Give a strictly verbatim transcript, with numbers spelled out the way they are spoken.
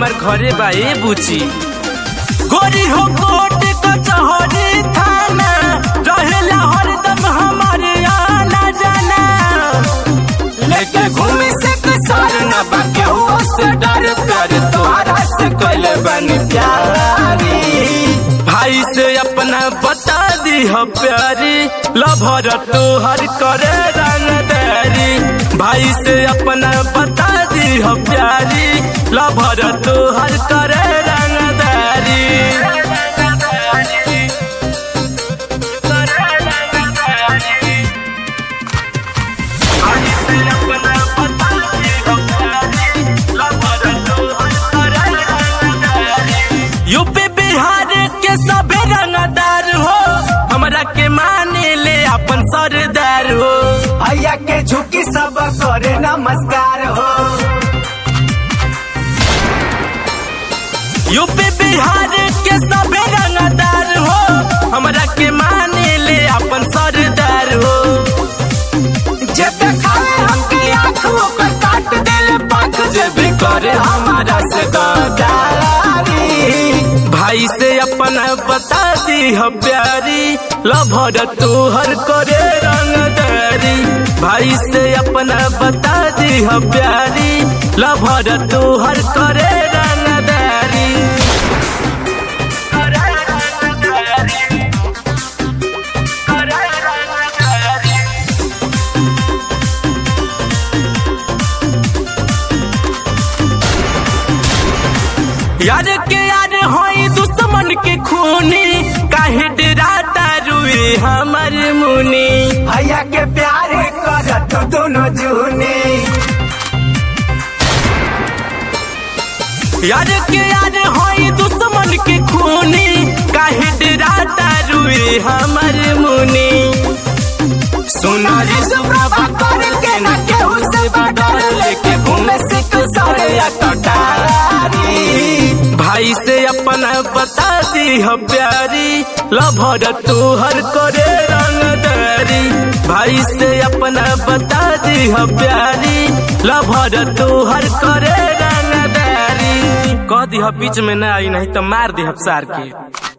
हमार घरे बाए बुची गोरी हो कोट कचहरी थाना रहेला हरदम हमारे आना जाना लेके घूमे से कसर न बाके हो से डर कर तोहरा से कइल बनी प्यारी भाई से अपना बता दी हो प्यारी लभर तोहर करे रंगदारी भाई से अपना बता दी हो प्यारी लभर तोहर करे रंगदारी यूपी बिहार के सभी रंगदार हो हमरा के माने ले अपन सरदार हो भैया के झुकी सब करे नमस्कार हो। यूपी बिहार के सभी रंगदार हो हमरा के माने ले अपन सरदार हो जब देखावे हमके आँख ओकर काट देले पाख जे भी करे हमारा से गद्दारी भाई से अपना बता दी हो प्यारी लभर तोहर करे रंगदारी भाई से अपना बता दी हो प्यारी लभर तोहर करे रंगदारी यार के यार होई दुश्मन के खूनी काहे डराता रुए हमर मुनी भैया के प्यार करत दोनों जूनी यार के यार होई दुश्मन के खूनी काहे डराता रुए हमर मुनी सोनारी सुप्रभा कर के न केहू से बडर लेके घूमे से कसर या कटारी भाई से अपना बता दी हो प्यारी लभर तोहर करे रंगदारी भाई से अपना बता दी हो प्यारी लभर तोहर करे रंगदारी कह दी हो बीच में ना आई नहीं तो मार दी हो सार के।